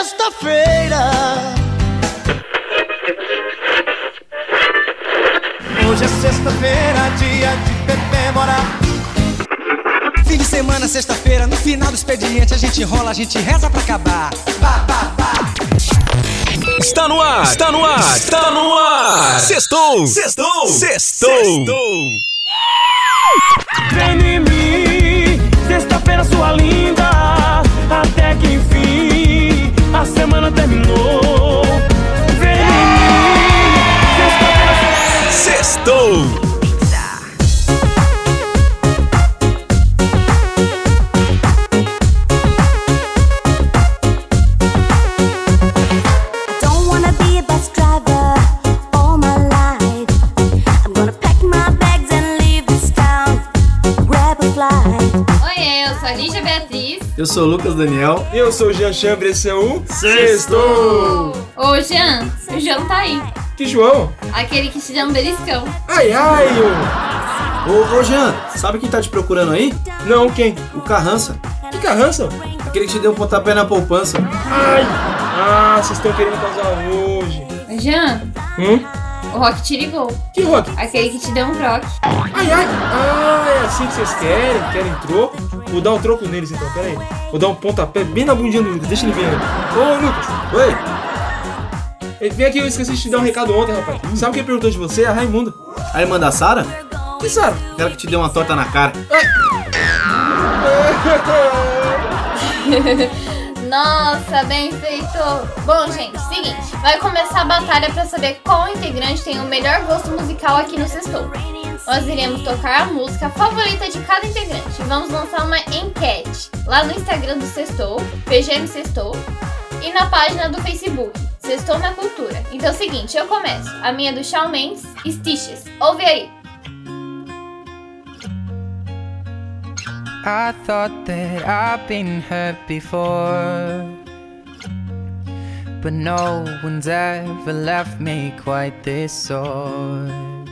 sexta-feira. Hoje é sexta-feira, dia de comemorar. Fim de semana, sexta-feira, no final do expediente a gente rola, a gente reza pra acabar. Bah, bah, bah. Está no ar, está no ar, está no ar. Sextou, sextou, sextou. Vem em mim, sexta-feira sua linda. Até que enfim, a semana terminou. Vem em mim, sexta-feira. Sextou. Eu sou o Lucas Daniel. E eu sou o Jean Chambre, esse é o Sextou! Ô Jean, o João tá aí. Que João? Aquele que te dá um beliscão. Ai, ai, Ô Jean, sabe quem tá te procurando aí? Não, quem? O Carrança. Que Carrança? Aquele que te deu um pontapé na poupança. Ai! Ah, vocês estão querendo causar hoje. Jean, o Rock te ligou. Que Rock? Aquele que te deu um croque. Ai, ai! Ah, é assim que vocês querem? Querem troco? Vou dar um troco neles então, pera aí. Vou dar um pontapé bem na bundinha do Lucas, deixa ele vir aí. Ô, Lucas! Oi! Vem aqui, eu esqueci de te dar um recado ontem, rapaz. Sabe quem perguntou de você? A Raimunda. A irmã da Sara? Que Sara? Aquela que te deu uma torta na cara. Nossa, bem feito! Bom, gente, seguinte, vai começar a batalha pra saber qual integrante tem o melhor gosto musical aqui no Sextou. Nós iremos tocar a música favorita de cada integrante e vamos lançar uma enquete lá no Instagram do Sextou, PGM Sextou, e na página do Facebook, Sextou na Cultura. Então é o seguinte, eu começo. A minha é do Shawn Mendes, Stitches. Ouve aí! I thought that I've been hurt before, but no one's ever left me quite this sore.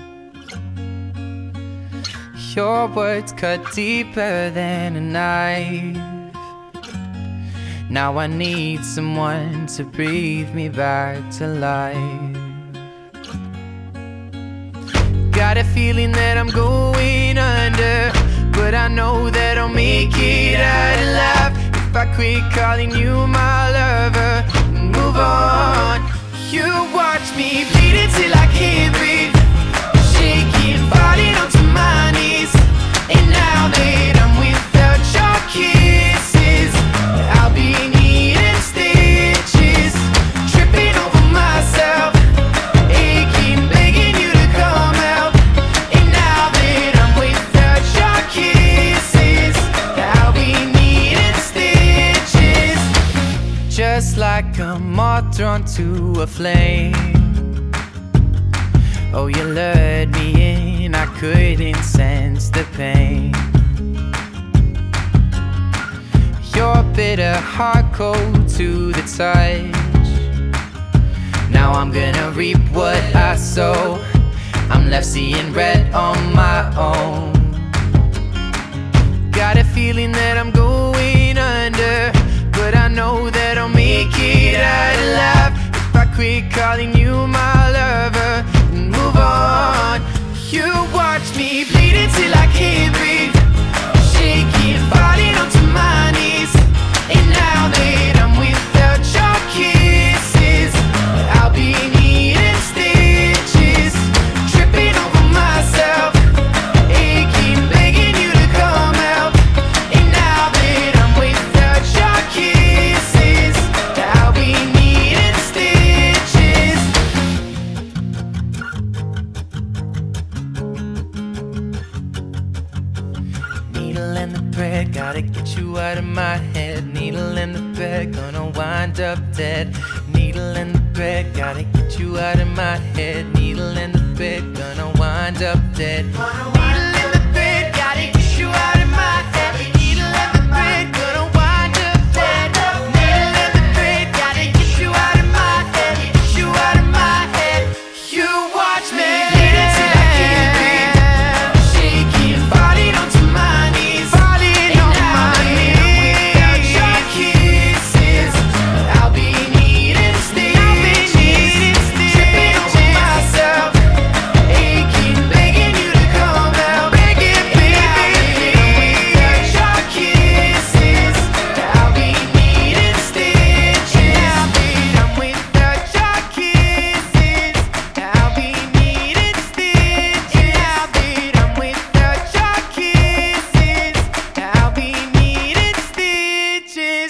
Your words cut deeper than a knife. Now I need someone to breathe me back to life. Got a feeling that I'm going under, but I know that I'll make it out alive if I quit calling you my lover and move on. You watch me bleed until I can't breathe, shaking, falling onto my knees. And now that I'm without your kisses, I'll be needing stitches, tripping over myself, aching, begging you to come out. And now that I'm without your kisses, I'll be needing stitches, just like a moth drawn to a flame. Oh, you lured me in, I couldn't sense the pain. Your bitter heart cold to the touch. Now I'm gonna reap what I sow. I'm left seeing red on my own. Got a feeling that I'm going under, but I know that I'll make it out alive if I quit calling you my lover and move on. You watch me bleed until I can't breathe, shaking, falling onto my knees. And now that I'm without your kisses, I'll be needing stitches, tripping over myself, aching, begging you to come out. And now that I'm without your kisses, I'll be needing stitches. Needle and the thread, gotta get you out of my head. Needle and the thread, gonna wind up dead. Needle and the thread, gotta get you out of my head. Needle and the thread, gonna wind up dead. Needle and the thread, gotta get you out of my head. Needle and the thread, gonna wind up dead. Needle and the thread, gotta get you out of my head. Get you out of my head. You watch me bleed until I can't breathe, shaking, falling onto my knees. Falling on my knees. Without your kisses, I'll be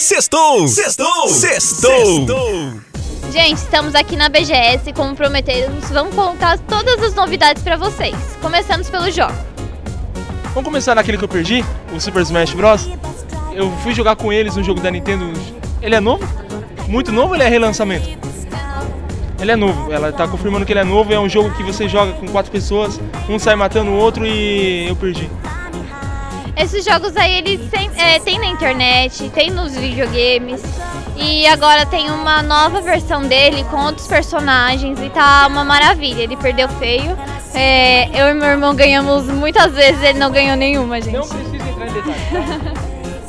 Sextou! Gente, estamos aqui na BGS, como prometemos, vamos contar todas as novidades pra vocês. Começamos pelo jogo. Vamos começar naquele que eu perdi, o Super Smash Bros. Eu fui jogar com eles um jogo da Nintendo. Ele é novo? Muito novo ou ele é relançamento? Ele é novo, ela tá confirmando que ele é novo. É um jogo que você joga com 4 pessoas, um sai matando o outro e eu perdi. Esses jogos aí, eles tem na internet, tem nos videogames. E agora tem uma nova versão dele com outros personagens e tá uma maravilha. Ele perdeu feio. Eu e meu irmão ganhamos muitas vezes, ele não ganhou nenhuma, gente. Não precisa entrar em detalhes, tá?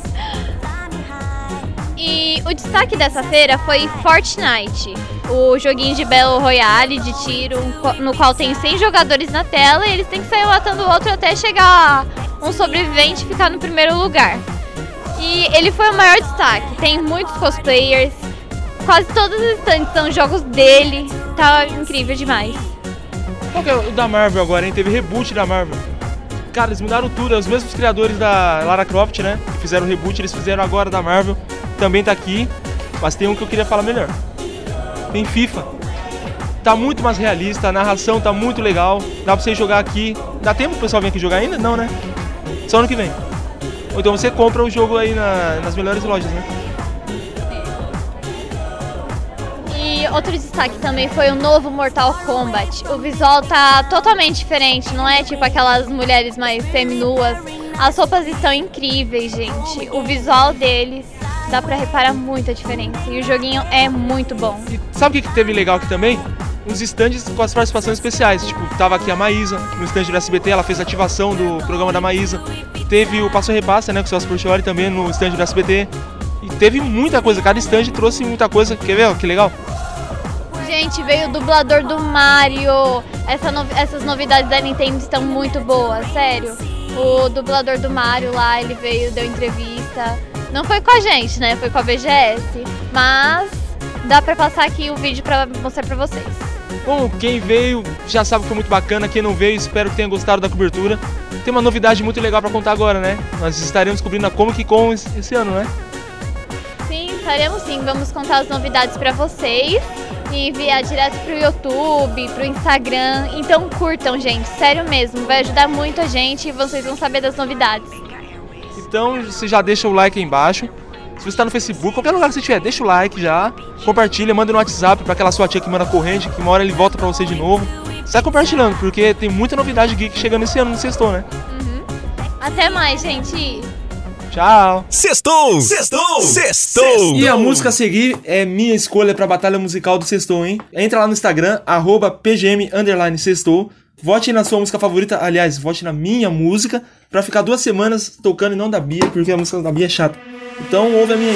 E o destaque dessa feira foi Fortnite, o joguinho de Battle Royale, de tiro, no qual tem 100 jogadores na tela e eles têm que sair matando o outro até chegar um sobrevivente e ficar no primeiro lugar. E ele foi o maior destaque, tem muitos cosplayers, quase todos os stands são jogos dele, tá incrível demais. Qual que é o da Marvel agora, hein? Teve reboot da Marvel. Cara, eles mudaram tudo, é os mesmos criadores da Lara Croft, né? Que fizeram o reboot, eles fizeram agora da Marvel. Também tá aqui, mas tem um que eu queria falar melhor. Tem FIFA. Tá muito mais realista, a narração tá muito legal. Dá pra você jogar aqui. Dá tempo pro pessoal vir aqui jogar ainda? Não, né? Só ano que vem. Ou então você compra o jogo aí nas melhores lojas, né? E outro destaque também foi o novo Mortal Kombat. O visual tá totalmente diferente, não é tipo aquelas mulheres mais seminuas. As roupas estão incríveis, gente. O visual deles dá pra reparar muita diferença. E o joguinho é muito bom. E sabe o que teve legal aqui também? Uns stands com as participações especiais. Tipo, tava aqui a Maísa, no stand do SBT, ela fez a ativação do programa da Maísa. Teve o Passo Repassa, né, com o Celso Portioli também no stand do SBT. E teve muita coisa, cada stand trouxe muita coisa. Quer ver? Que legal. Gente, veio o dublador do Mario. Essas novidades da Nintendo estão muito boas, sério. O dublador do Mario lá, ele veio, deu entrevista. Não foi com a gente, né? Foi com a BGS. Mas dá pra passar aqui o vídeo pra mostrar pra vocês. Bom, quem veio já sabe que foi muito bacana. Quem não veio, espero que tenha gostado da cobertura. Tem uma novidade muito legal pra contar agora, né? Nós estaremos cobrindo a Comic Con esse ano, né? Sim, estaremos sim. Vamos contar as novidades pra vocês e enviar direto pro YouTube, pro Instagram. Então curtam, gente. Sério mesmo. Vai ajudar muito a gente e vocês vão saber das novidades. Então você já deixa o like aí embaixo. Se você está no Facebook, qualquer lugar que você estiver, deixa o like já. Compartilha, manda no WhatsApp para aquela sua tia que manda corrente, que uma hora ele volta para você de novo. Sai compartilhando, porque tem muita novidade geek chegando esse ano no Sextou, né? Até mais, gente! Tchau! Sextou! E a música a seguir é minha escolha pra batalha musical do Sextou, hein? Entra lá no Instagram, @pgm_sextou. Vote na sua música favorita, aliás, vote na minha música, pra ficar 2 semanas tocando e não da Bia, porque a música da Bia é chata. Então ouve a minha aí.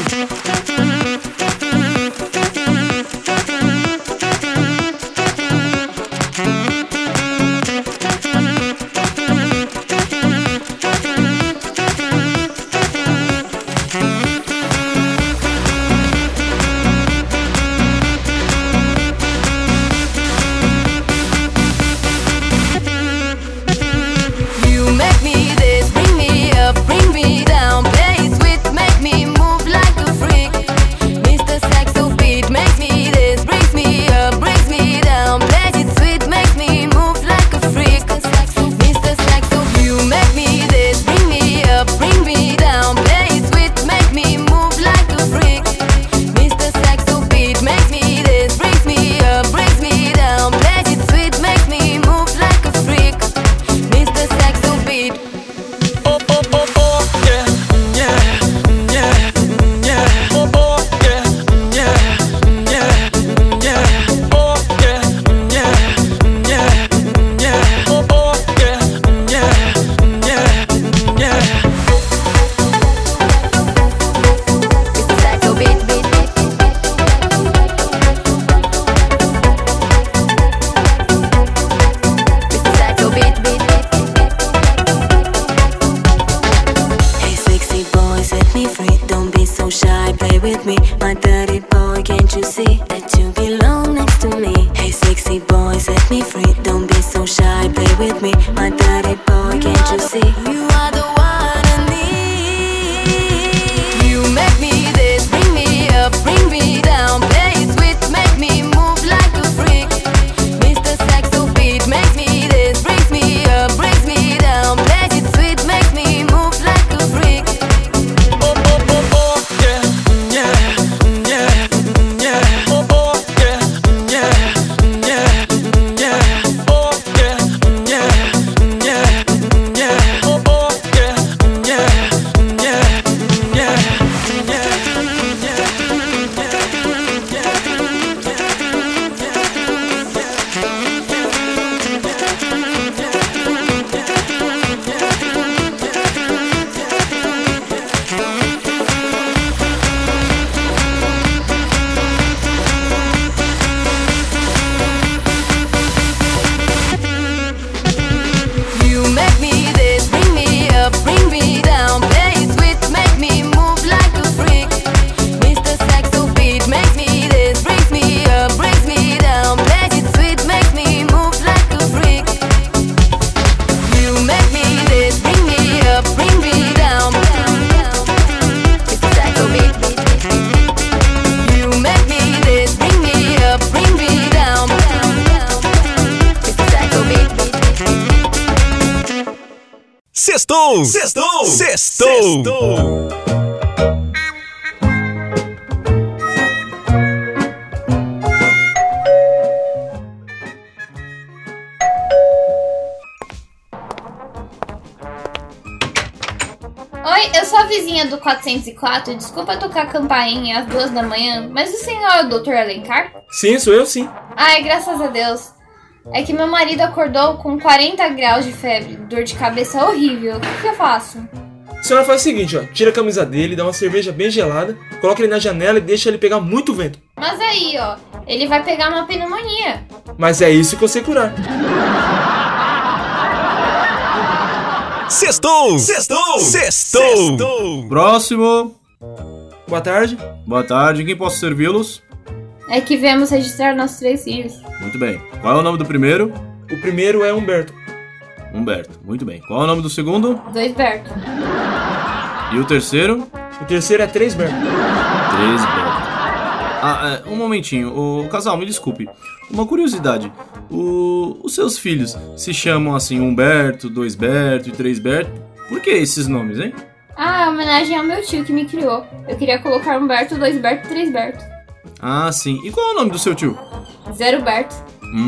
You are the one I need. You make me this. Sextou! Sextou! Sextou! Oi, eu sou a vizinha do 404, desculpa tocar a campainha às 2 da manhã, mas o senhor é o Dr. Alencar? Sim, sou eu sim. Ai, graças a Deus. É que meu marido acordou com 40 graus de febre, dor de cabeça horrível. O que eu faço? A senhora faz o seguinte, ó. Tira a camisa dele, dá uma cerveja bem gelada, coloca ele na janela e deixa ele pegar muito vento. Mas aí, ó, ele vai pegar uma pneumonia. Mas é isso que eu sei curar. Sextou! Sextou! Sextou! Próximo. Boa tarde. Boa tarde, em quem posso servi-los? É que viemos registrar nossos 3 filhos. Muito bem. Qual é o nome do primeiro? O primeiro é Humberto. Humberto. Muito bem. Qual é o nome do segundo? 2 Berto. E o terceiro? O terceiro é 3 Berto. 3 Berto. Um momentinho. O casal, me desculpe. Uma curiosidade. Os seus filhos se chamam assim Humberto, 2 Berto e 3 Berto? Por que esses nomes, hein? Ah, é homenagem ao meu tio que me criou. Eu queria colocar Humberto, 2 Berto e 3 Berto. Ah, sim. E qual é o nome do seu tio? 0 Berto.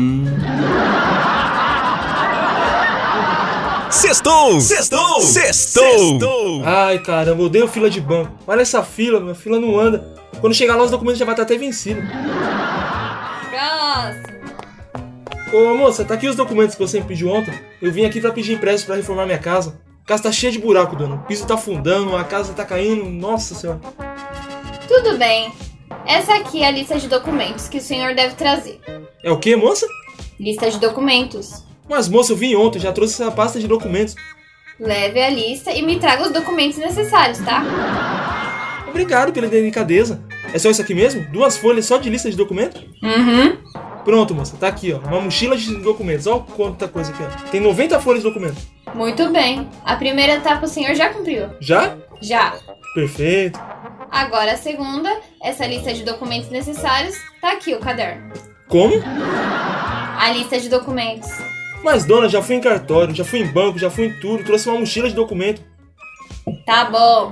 Sextou! Sextou! Sextou! Ai, caramba, eu odeio fila de banco. Olha essa fila, minha fila não anda. Quando chegar lá, os documentos já vai estar até vencidos. Próximo. Ô, moça, tá aqui os documentos que você me pediu ontem. Eu vim aqui pra pedir empréstimo pra reformar minha casa. A casa tá cheia de buraco, dona. O piso tá afundando, a casa tá caindo. Nossa senhora. Tudo bem. Essa aqui é a lista de documentos que o senhor deve trazer. É o quê, moça? Lista de documentos. Mas, moça, eu vim ontem, já trouxe essa pasta de documentos. Leve a lista e me traga os documentos necessários, tá? Obrigado pela delicadeza. É só isso aqui mesmo? 2 folhas só de lista de documentos? Uhum. Pronto, moça, tá aqui, ó. Uma mochila de documentos. Ó quanta coisa aqui, ó. Tem 90 folhas de documentos. Muito bem. A primeira etapa o senhor já cumpriu. Já? Já. Perfeito. Agora a segunda, essa lista de documentos necessários, tá aqui o caderno. Como? A lista de documentos. Mas, dona, já fui em cartório, já fui em banco, já fui em tudo. Trouxe uma mochila de documento. Tá bom.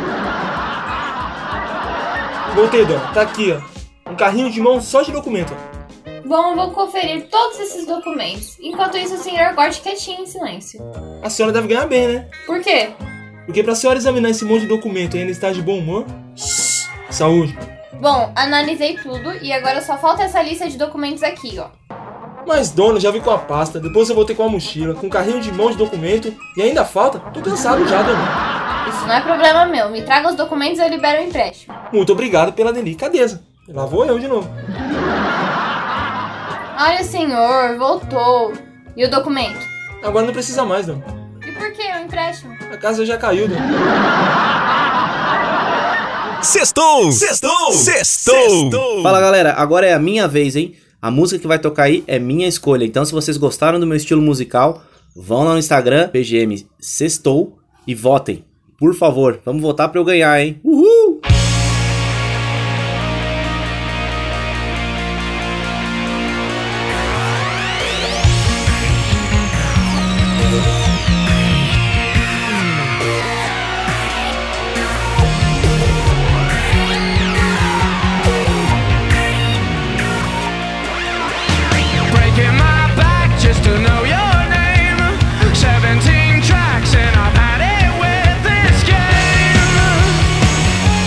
Voltei, dona. Tá aqui, ó. Um carrinho de mão só de documento, ó. Bom, eu vou conferir todos esses documentos. Enquanto isso, o senhor aguarde quietinho em silêncio. A senhora deve ganhar bem, né? Por quê? Porque pra senhora examinar esse monte de documento e ainda estar de bom humor... Shhh, saúde. Bom, analisei tudo e agora só falta essa lista de documentos aqui, ó. Mas, dona, já vim com a pasta, depois eu voltei com a mochila, com um carrinho de mão de documento e ainda falta? Tô cansado já, dona. Isso não é problema meu. Me traga os documentos e eu libero o empréstimo. Muito obrigado pela delicadeza. Lá vou eu de novo. Olha, senhor, voltou. E o documento? Agora não precisa mais, dona. E por que o empréstimo? A casa já caiu, dona. Sextou! Sextou! Sextou! Fala, galera, agora é a minha vez, hein? A música que vai tocar aí é minha escolha. Então, se vocês gostaram do meu estilo musical, vão lá no Instagram, PGM Sextou, e votem. Por favor, vamos votar pra eu ganhar, hein? Uhul! Breaking my back just to know your name. 17 tracks and I've had it with this game.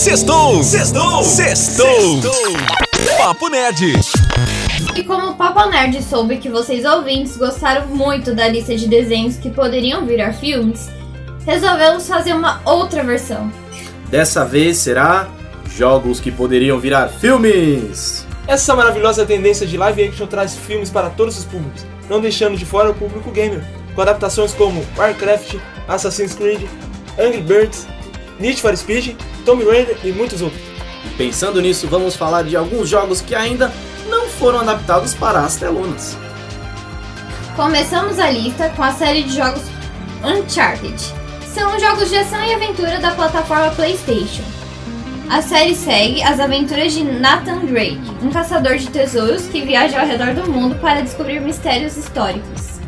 Sextou! Sextou! Sextou! Papo Nerd! E como o Papo Nerd soube que vocês ouvintes gostaram muito da lista de desenhos que poderiam virar filmes, resolvemos fazer uma outra versão. Dessa vez será jogos que poderiam virar filmes. Essa maravilhosa tendência de live action traz filmes para todos os públicos, não deixando de fora o público gamer, com adaptações como Warcraft, Assassin's Creed, Angry Birds, Need for Speed, Tomb Raider e muitos outros. E pensando nisso, vamos falar de alguns jogos que ainda não foram adaptados para as telonas. Começamos a lista com a série de jogos Uncharted. São jogos de ação e aventura da plataforma PlayStation. A série segue as aventuras de Nathan Drake, um caçador de tesouros que viaja ao redor do mundo para descobrir mistérios históricos.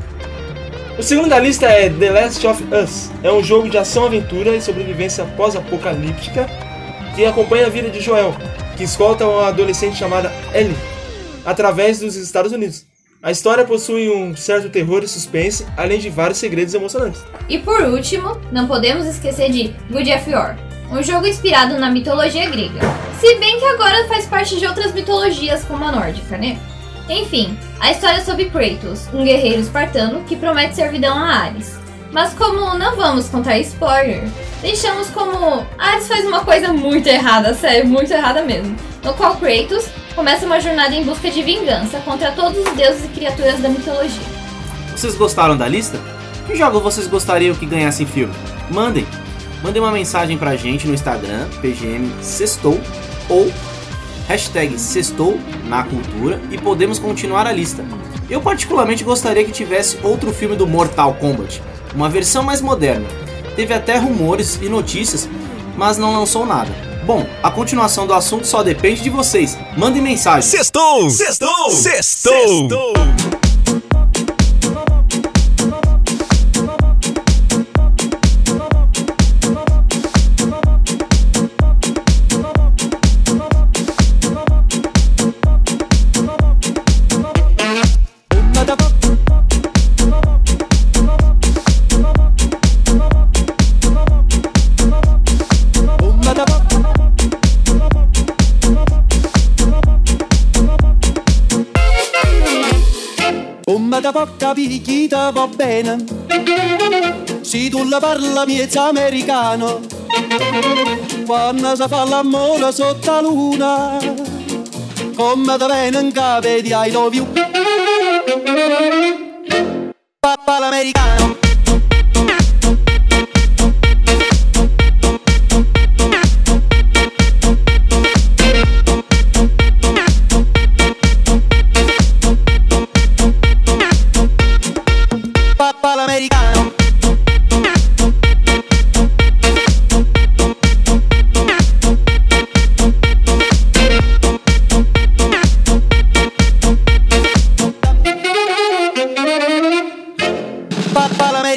O segundo da lista é The Last of Us. É um jogo de ação-aventura e sobrevivência pós-apocalíptica que acompanha a vida de Joel, que escolta uma adolescente chamada Ellie, através dos Estados Unidos. A história possui um certo terror e suspense, além de vários segredos emocionantes. E por último, não podemos esquecer de God of War, um jogo inspirado na mitologia grega. Se bem que agora faz parte de outras mitologias como a nórdica, né? Enfim, a história é sobre Kratos, um guerreiro espartano que promete servidão a Ares. Mas como não vamos contar spoiler, deixamos como Ares faz uma coisa muito errada, sério, muito errada mesmo, no qual Kratos começa uma jornada em busca de vingança contra todos os deuses e criaturas da mitologia. Vocês gostaram da lista? Que jogo vocês gostariam que ganhassem filme? Mandem uma mensagem pra gente no Instagram, PGM Sextou, ou hashtag Sextou na Cultura, e podemos continuar a lista. Eu particularmente gostaria que tivesse outro filme do Mortal Kombat, uma versão mais moderna. Teve até rumores e notícias, mas não lançou nada. Bom, a continuação do assunto só depende de vocês. Mandem mensagem. Sextou! Sextou! Sextou! Da porca picchita va bene, se tu la parla miezza americano, quando si fa l'amore sotto la luna, come da viene in capo di I love you, papà l'americano. Papà l'americano.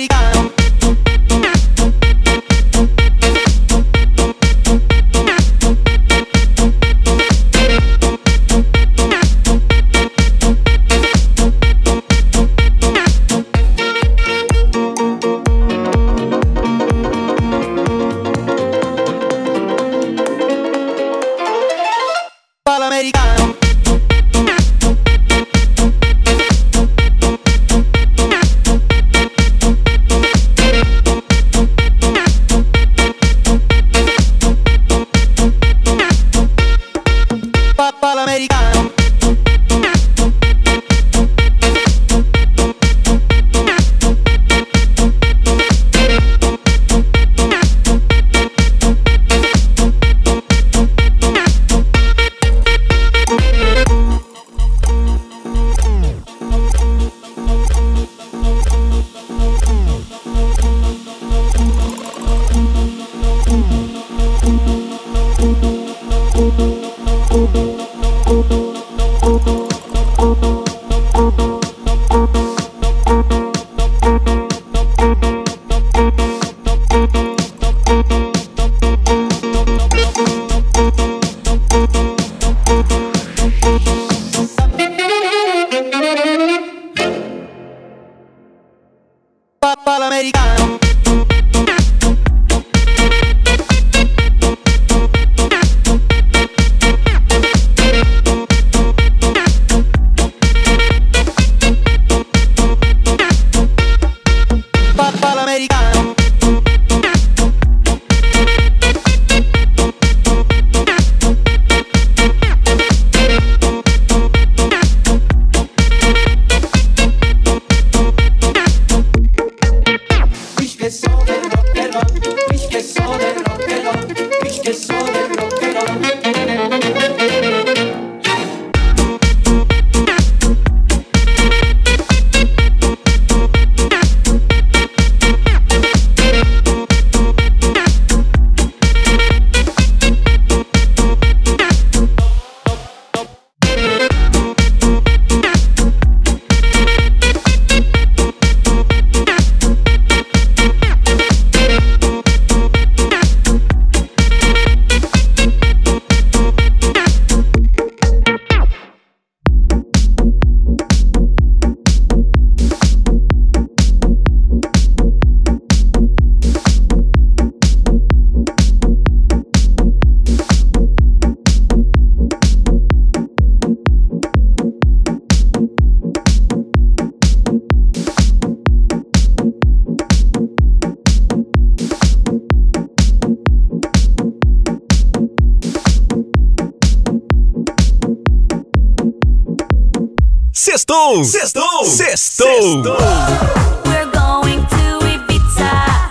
Sextou! Sextou! Sextou! We're going to Ibiza.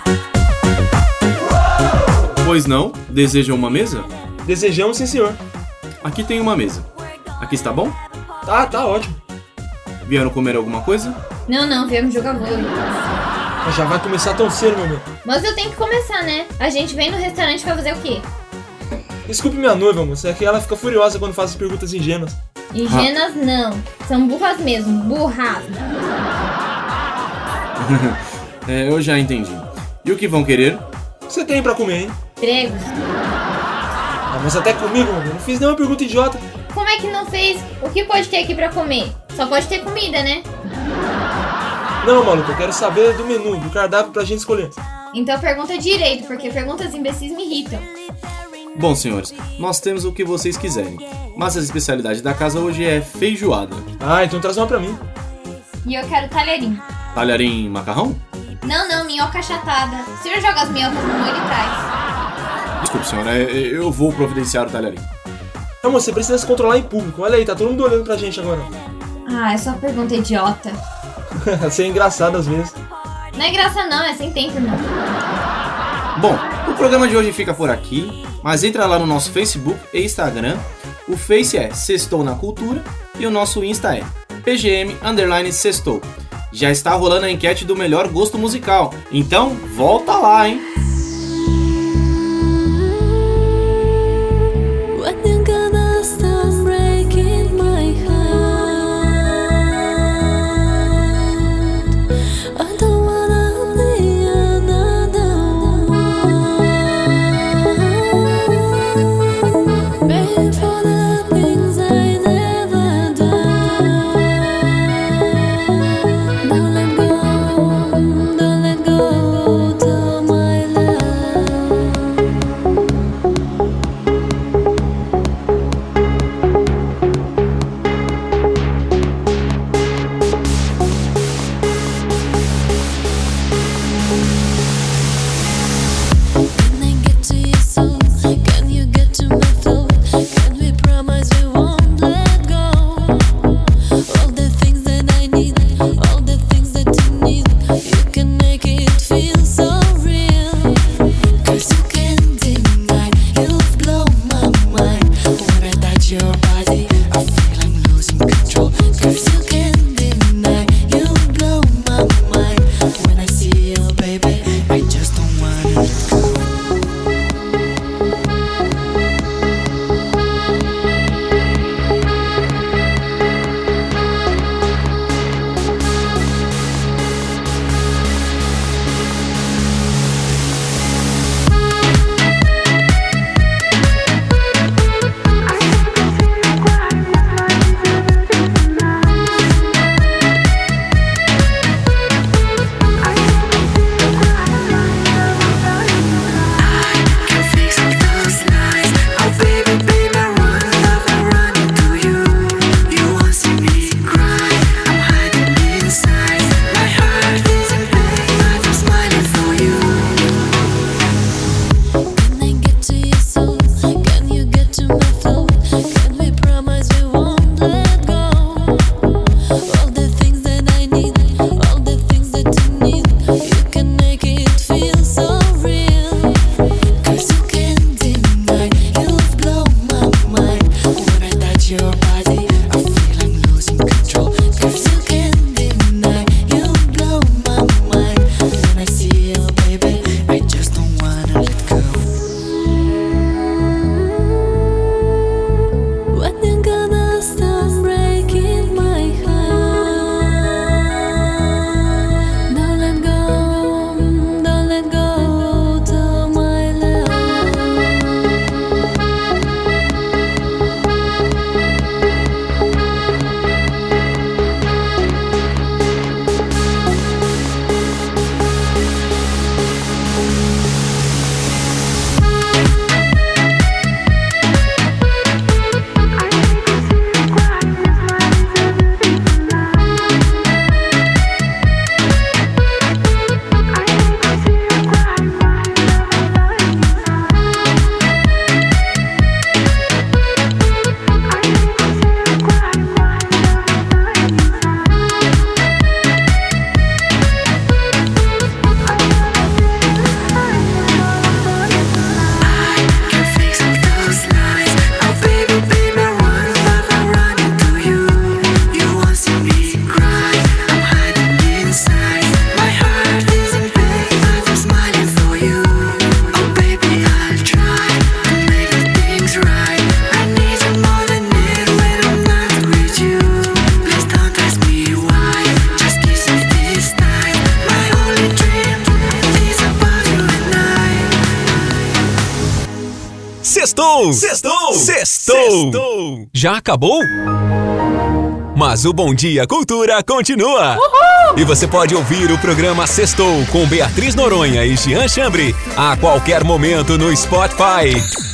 Pois não? Desejam uma mesa? Desejamos, sim, senhor. Aqui tem uma mesa. Aqui está bom? Tá ótimo. Vieram comer alguma coisa? Não, viemos jogar vôlei. Mas já vai começar tão cedo, meu amigo. Mas eu tenho que começar, né? A gente vem no restaurante pra fazer o quê? Desculpe minha noiva, moça, é que ela fica furiosa quando faz as perguntas ingênuas. Ingênuas não. São burras mesmo. Burras. Eu já entendi. E o que vão querer? Você tem pra comer, hein? Pregos. Mas até comigo, meu amigo, não fiz nenhuma pergunta idiota. Como é que não fez? O que pode ter aqui pra comer? Só pode ter comida, né? Não, maluco, eu quero saber do menu, do cardápio pra gente escolher. Então pergunta direito, porque perguntas imbecis me irritam. Bom, senhores, nós temos o que vocês quiserem. Mas a especialidade da casa hoje é feijoada. Então traz uma pra mim. E eu quero talharim. Talharim macarrão? Não, minhoca achatada. O senhor joga as minhocas no molho e traz. Desculpe, senhora, eu vou providenciar o talharim. Não, moça, você precisa se controlar em público. Olha aí, tá todo mundo olhando pra gente agora. É só pergunta idiota. Você é engraçado às vezes. Não é graça não, é sem tempo, irmão. Bom, o programa de hoje fica por aqui, mas entra lá no nosso Facebook e Instagram. O Face é Sextou na Cultura e o nosso Insta é PGM_Sextou. Já está rolando a enquete do melhor gosto musical, então volta lá, hein? When you gonna stop breaking my heart? I don't wanna be another one. Pay for the things I never done. Don't let go to my life. Sextou! Sextou! Sextou! Já acabou? Mas o Bom Dia Cultura continua! Uhul! E você pode ouvir o programa Sextou com Beatriz Noronha e Jean Chambre a qualquer momento no Spotify.